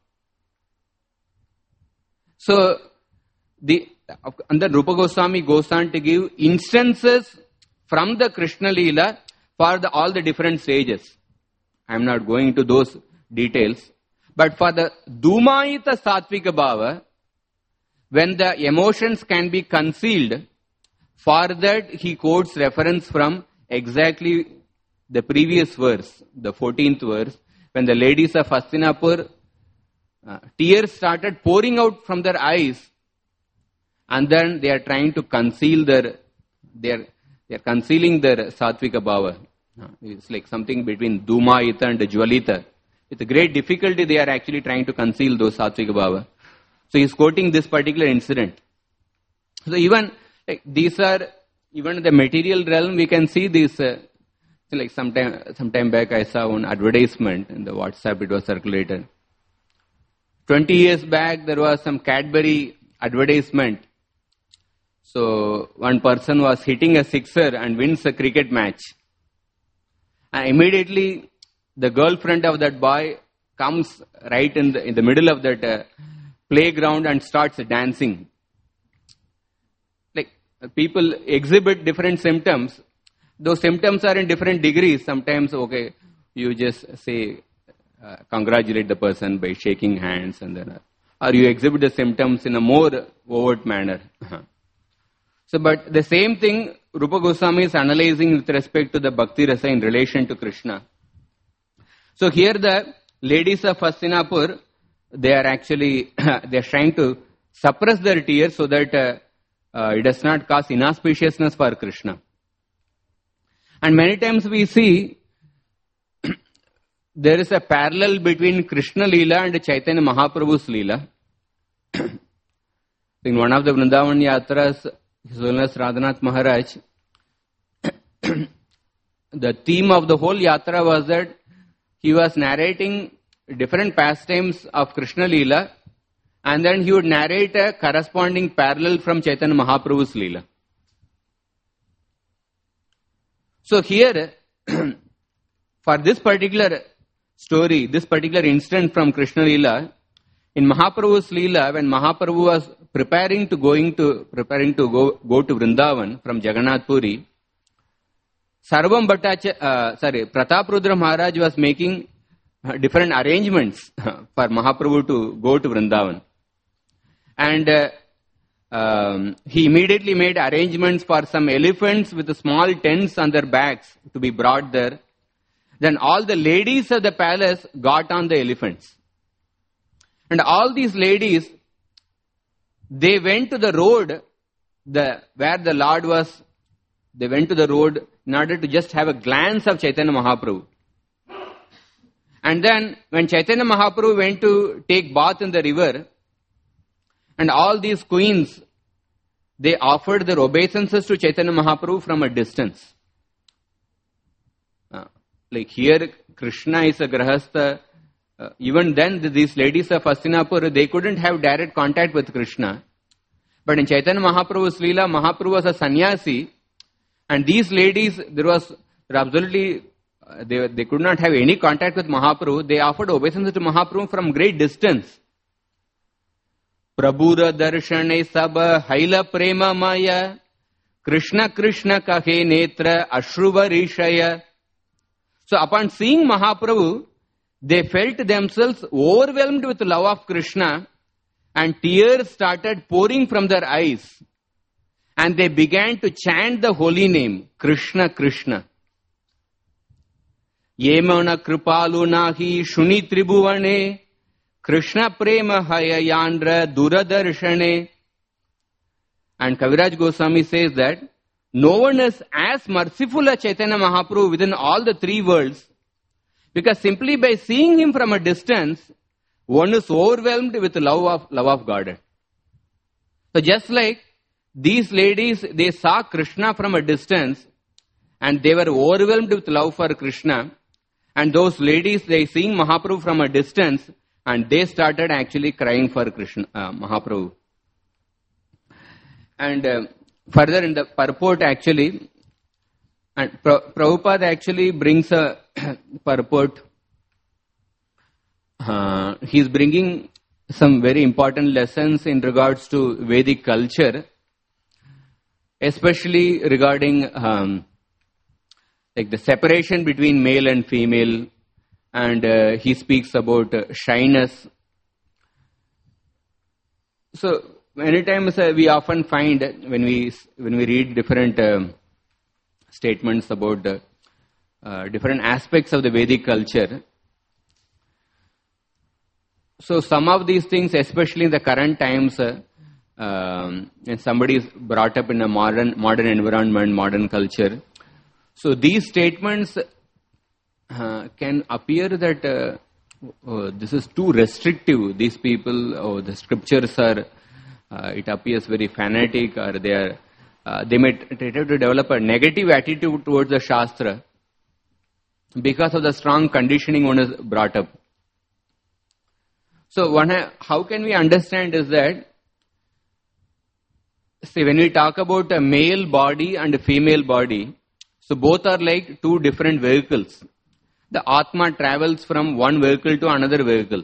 So, and then Rupa Goswami goes on to give instances from the Krishna Leela for all the different stages. I am not going into those details. But for the Dhumayita Sattvika Bhava, when the emotions can be concealed, for that he quotes reference from exactly the previous verse, the 14th verse, when the ladies of Hastinapur, tears started pouring out from their eyes, and then they are trying to conceal they are concealing their Sattvika Bhava. It's like something between Dhumayita and Jvalita. With great difficulty they are actually trying to conceal those Sattvika Bhava. So he is quoting this particular incident. So even like these are, even in the material realm we can see these, like sometime back I saw one advertisement in the WhatsApp, it was circulated. 20 years back there was some Cadbury advertisement. So one person was hitting a sixer and wins a cricket match. And immediately the girlfriend of that boy comes right in the middle of that playground and starts dancing. Like people exhibit different symptoms. Those symptoms are in different degrees. Sometimes, okay, you just say, congratulate the person by shaking hands, and then, or you exhibit the symptoms in a more overt manner. So, but the same thing Rupa Goswami is analyzing with respect to the Bhakti Rasa in relation to Krishna. So here the ladies of Hastinapur, they are actually, they are trying to suppress their tears so that it does not cause inauspiciousness for Krishna. And many times we see there is a parallel between Krishna Leela and Chaitanya Mahaprabhu's Leela. In one of the Vrindavan Yatras, His Holiness Radhanath Maharaj, the theme of the whole Yatra was that he was narrating different pastimes of Krishna Leela, and then he would narrate a corresponding parallel from Chaitanya Mahaprabhu's Leela. So here, for this particular story, this particular incident from Krishna Leela, in Mahaprabhu's Leela, when Mahaprabhu was preparing to go to Vrindavan from Jagannath Puri, Prataprudra Maharaj was making different arrangements for Mahaprabhu to go to Vrindavan. And he immediately made arrangements for some elephants with small tents on their backs to be brought there. Then all the ladies of the palace got on the elephants. And all these ladies, they went to the road where the Lord was. They went to the road in order to just have a glance of Chaitanya Mahaprabhu. And then when Chaitanya Mahaprabhu went to take bath in the river, and all these queens, they offered their obeisances to Chaitanya Mahaprabhu from a distance. Like here, Krishna is a grahastha. Even then, these ladies of Hastinapur, they couldn't have direct contact with Krishna. But in Chaitanya Mahaprabhu's Leela, Mahaprabhu was a sannyasi. And these ladies, they could not have any contact with Mahaprabhu. They offered obeisance to Mahaprabhu from great distance. Prabhura darshane sab haila prema maya, Krishna Krishna kahe netra ashruvarishaya. So upon seeing Mahaprabhu, they felt themselves overwhelmed with love of Krishna, and tears started pouring from their eyes. And they began to chant the holy name, Krishna Krishna. Yemana kripalu nahi shuni tribhuvane, Krishna prema hayayandra duradarshane. And Kaviraj Goswami says that no one is as merciful as Chaitanya Mahaprabhu within all the three worlds, because simply by seeing him from a distance, one is overwhelmed with love of God. So just like these ladies, they saw Krishna from a distance and they were overwhelmed with love for Krishna, and those ladies, they seeing Mahaprabhu from a distance and they started actually crying for Krishna, Mahaprabhu. And further in the purport actually, and Prabhupada actually brings a purport. He is bringing some very important lessons in regards to Vedic culture, especially regarding like the separation between male and female, and he speaks about shyness. So many times we often find when we read different statements about different aspects of the Vedic culture. So some of these things, especially in the current times, and somebody is brought up in a modern environment, modern culture. So these statements can appear that this is too restrictive. These people, the scriptures are, it appears very fanatic, or they may try to develop a negative attitude towards the Shastra because of the strong conditioning one is brought up. So how can we understand is that, see, when we talk about a male body and a female body, so both are like two different vehicles. The Atma travels from one vehicle to another vehicle.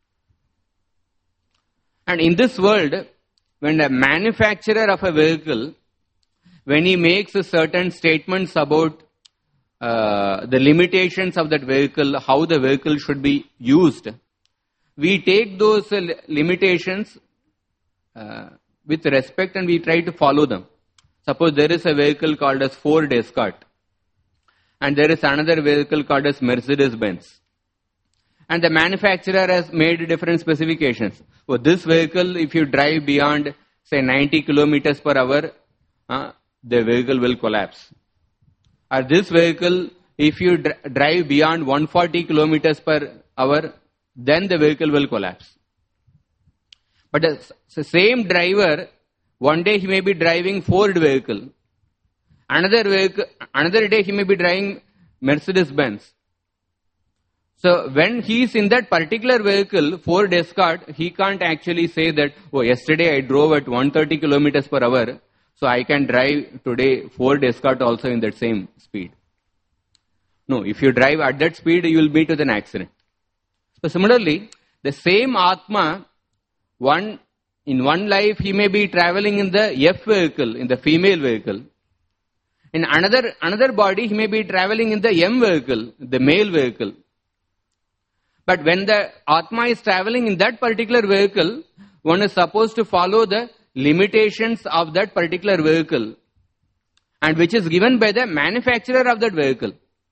And in this world, when a manufacturer of a vehicle, when he makes certain statements about the limitations of that vehicle, how the vehicle should be used, we take those limitations with respect and we try to follow them. Suppose there is a vehicle called as Ford Escort, and there is another vehicle called as Mercedes-Benz. And the manufacturer has made different specifications. For this vehicle, if you drive beyond, say, 90 kilometers per hour, the vehicle will collapse. Or this vehicle, if you drive beyond 140 kilometers per hour, then the vehicle will collapse. But the same driver, one day he may be driving Ford vehicle. Another day he may be driving Mercedes-Benz. So when he is in that particular vehicle, Ford Escort, he can't actually say that, oh, yesterday I drove at 130 kilometers per hour, so I can drive today Ford Escort also in that same speed. No, if you drive at that speed, you will meet with an accident. So similarly, the same Atma, in one life he may be traveling in the F vehicle, in the female vehicle. In another body, he may be traveling in the M vehicle, the male vehicle. But when the Atma is traveling in that particular vehicle, one is supposed to follow the limitations of that particular vehicle, and which is given by the manufacturer of that vehicle.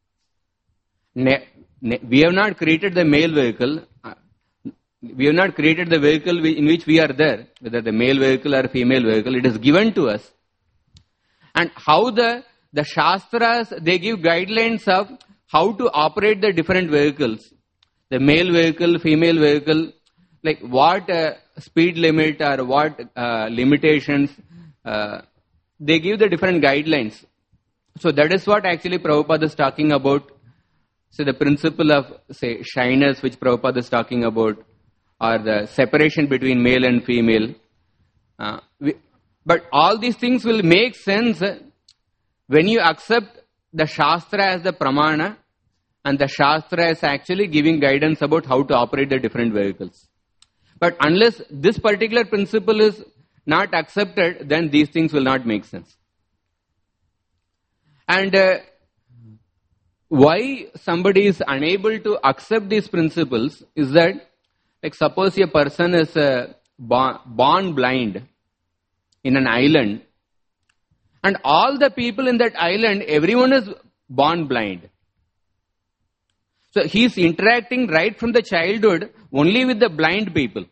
We have not created the male vehicle. We have not created the vehicle in which we are there, whether the male vehicle or female vehicle. It is given to us. And how the Shastras, they give guidelines of how to operate the different vehicles. The male vehicle, female vehicle, like what speed limit or what limitations, they give the different guidelines. So that is what actually Prabhupada is talking about. So the principle of, say, shyness, which Prabhupada is talking about, or the separation between male and female. But all these things will make sense when you accept the Shastra as the Pramana, and the Shastra is actually giving guidance about how to operate the different vehicles. But unless this particular principle is not accepted, then these things will not make sense. And why somebody is unable to accept these principles is that, like suppose a person is born blind in an island, and all the people in that island, everyone is born blind. So he is interacting right from the childhood only with the blind people.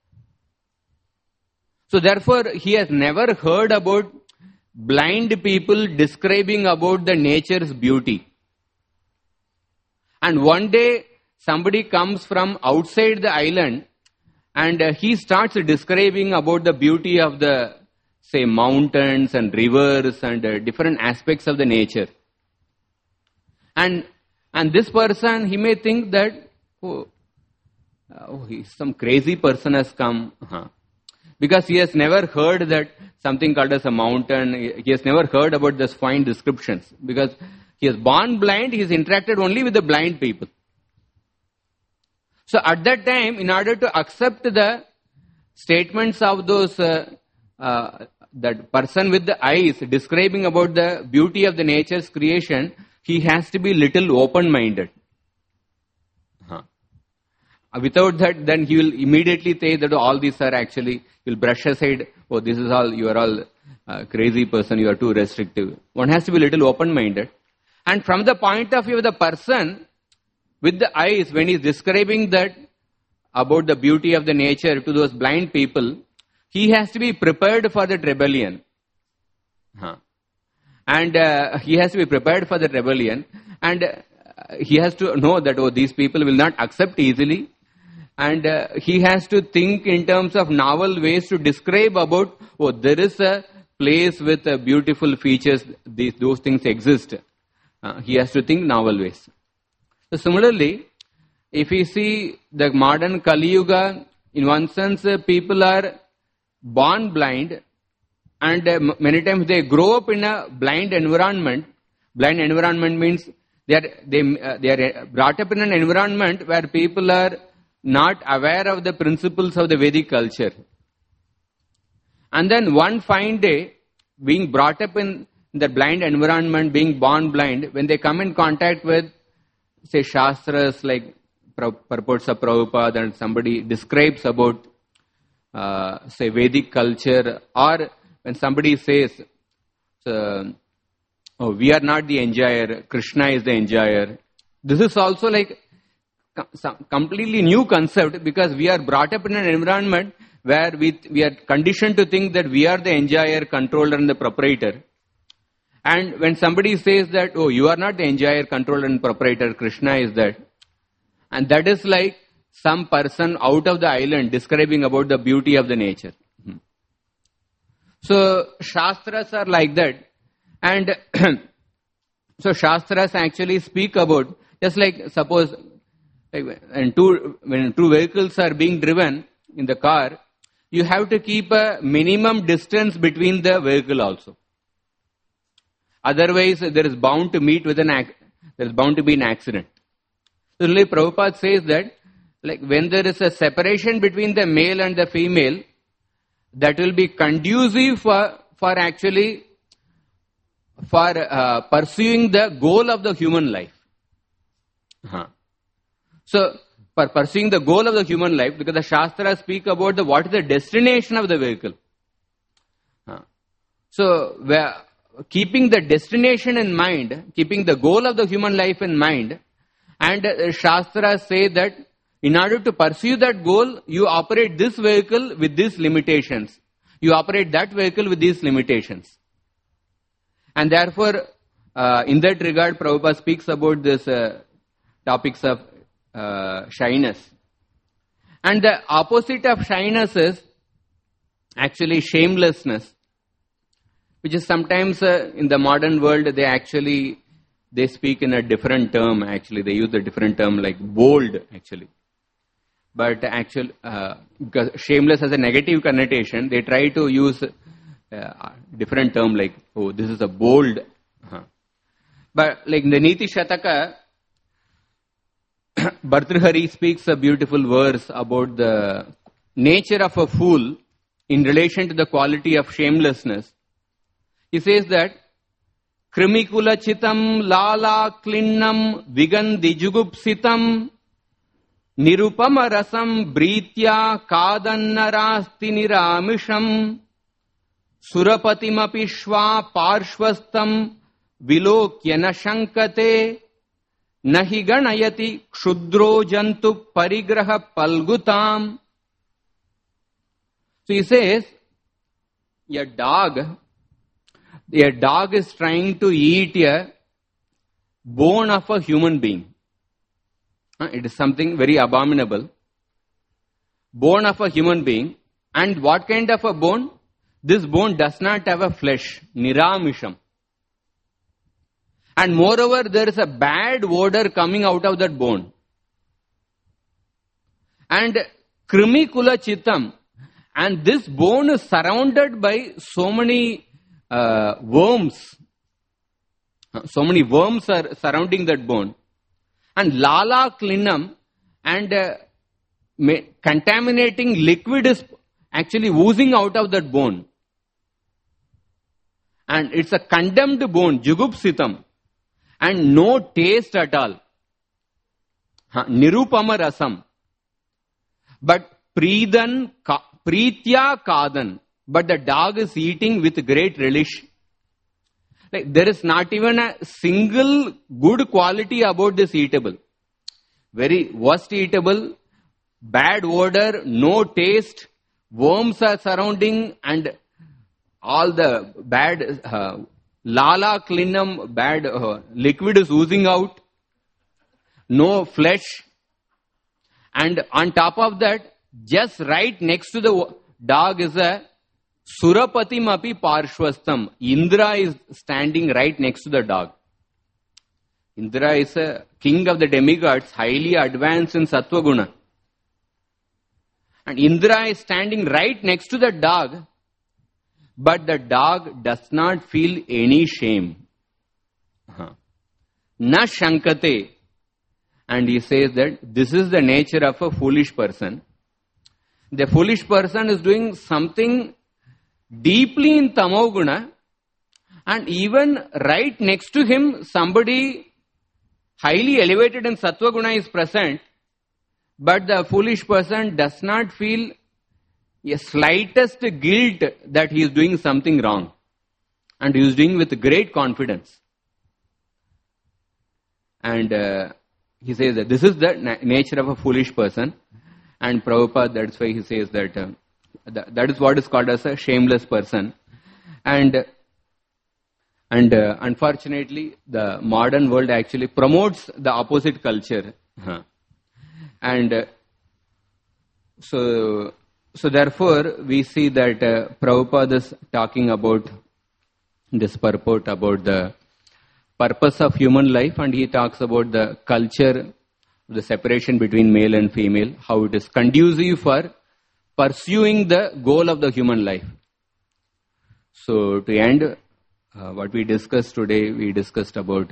So therefore, he has never heard about blind people describing about the nature's beauty. And one day, somebody comes from outside the island and he starts describing about the beauty of the, say, mountains and rivers and different aspects of the nature. And this person, he may think that, some crazy person has come. Because he has never heard that something called as a mountain. He has never heard about those fine descriptions. Because he is born blind, he is interacted only with the blind people. So at that time, in order to accept the statements of those, that person with the eyes describing about the beauty of the nature's creation, he has to be little open-minded. Without that, then he will immediately say that all these are actually, he will brush aside, oh, this is all, you are all crazy person, you are too restrictive. One has to be little open-minded. And from the point of view of the person with the eyes, when he is describing that about the beauty of the nature to those blind people, he has to be prepared for that rebellion. And he has to be prepared for the rebellion, and he has to know that, oh, these people will not accept easily, and he has to think in terms of novel ways to describe about, oh, there is a place with beautiful features, those things exist. He has to think novel ways. So similarly, if we see the modern Kali Yuga, in one sense, people are born blind, and many times they grow up in a blind environment. Blind environment means they are brought up in an environment where people are not aware of the principles of the Vedic culture. And then one fine day, being brought up in the blind environment, being born blind, when they come in contact with, say, Shastras like purports of Prabhupada, and somebody describes about, say, Vedic culture, or when somebody says, oh, we are not the enjoyer, Krishna is the enjoyer. This is also like some completely new concept, because we are brought up in an environment where we are conditioned to think that we are the enjoyer, controller and the proprietor. And when somebody says that, oh, you are not the enjoyer, controller and proprietor, Krishna is that. And that is like some person out of the island describing about the beauty of the nature. So Shastras are like that. And so Shastras actually speak about, just like suppose Like when two vehicles are being driven in the car, you have to keep a minimum distance between the vehicle also. Otherwise, there is bound to be an accident. So, really, Prabhupada says that, like, when there is a separation between the male and the female, that will be conducive for pursuing the goal of the human life. So, for pursuing the goal of the human life, because the Shastras speak about what is the destination of the vehicle. So, keeping the destination in mind, keeping the goal of the human life in mind, and Shastras say that in order to pursue that goal, you operate this vehicle with these limitations. You operate that vehicle with these limitations. And therefore, in that regard, Prabhupada speaks about this topics of shyness. And the opposite of shyness is actually shamelessness, which is sometimes in the modern world, they speak in a different term, actually. They use a different term like bold, actually. But because shameless has a negative connotation, they try to use a different term like, oh, this is a bold. But like in the Niti Shataka, Bhartrihari speaks a beautiful verse about the nature of a fool in relation to the quality of shamelessness. He says that Krimikula chitam lala klinnam vigandi jugupsitam nirupama rasam britya kadannarasti niramisham surapatimapi shva parshvastam vilokyana shankate nahi ganayati kshudro jantu parigraha palgutam. So he says, a dog is trying to eat a bone of a human being. It is something very abominable. Bone of a human being. And what kind of a bone? This bone does not have a flesh. Niramisham. And moreover, there is a bad odor coming out of that bone. And Krimikula chitam. And this bone is surrounded by so many worms. So many worms are surrounding that bone. And lala klinam, and contaminating liquid is actually oozing out of that bone. And it's a condemned bone, jugupsitam, and no taste at all. Nirupama rasam. But pritya kadan. But the dog is eating with great relish. Like, there is not even a single good quality about this eatable. Very worst eatable, bad odor, no taste, worms are surrounding, and all the bad lala klinam, bad liquid is oozing out, no flesh. And on top of that, just right next to the dog is a Surapatim api parshvastam. Indra is standing right next to the dog. Indra is a king of the demigods, highly advanced in Sattva Guna. And Indra is standing right next to the dog, but the dog does not feel any shame. Na shankate. And he says that this is the nature of a foolish person. The foolish person is doing something deeply in tamoguna, and even right next to him somebody highly elevated in sattva-guna is present, but the foolish person does not feel a slightest guilt that he is doing something wrong, and he is doing with great confidence. And he says that this is the nature of a foolish person, and Prabhupada, that's why he says that that is what is called as a shameless person. And unfortunately, the modern world actually promotes the opposite culture. And so therefore, we see that Prabhupada is talking about this purport, about the purpose of human life, and he talks about the culture the separation between male and female, how it is conducive for pursuing the goal of the human life. So to end, what we discussed today, we discussed about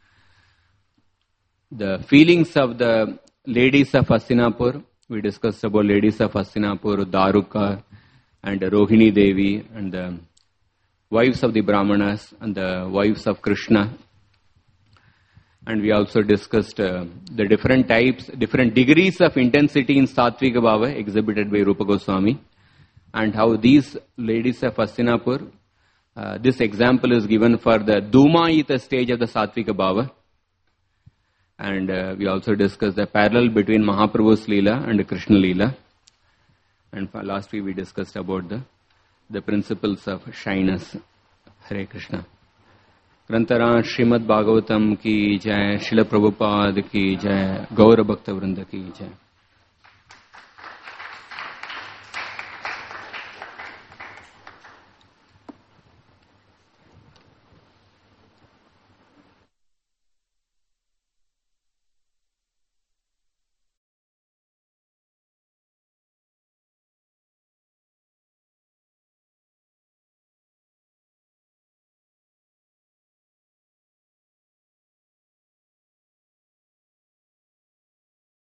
the feelings of the ladies of Hastinapur. We discussed about ladies of Hastinapur, Daruka and Rohini Devi, and the wives of the Brahmanas and the wives of Krishna. And we also discussed the different types, different degrees of intensity in Sattvika Bhava exhibited by Rupa Goswami, and how these ladies of Hastinapur, this example is given for the Dhumayita stage of the Sattvika Bhava. And we also discussed the parallel between Mahaprabhu's Leela and Krishna Leela. And last week we discussed about the principles of shyness. Hare Krishna. ग्रंथराज Shrimad Bhagavatam की जय, श्रील प्रभुपाद की जय, गौर भक्त वृंद की जय.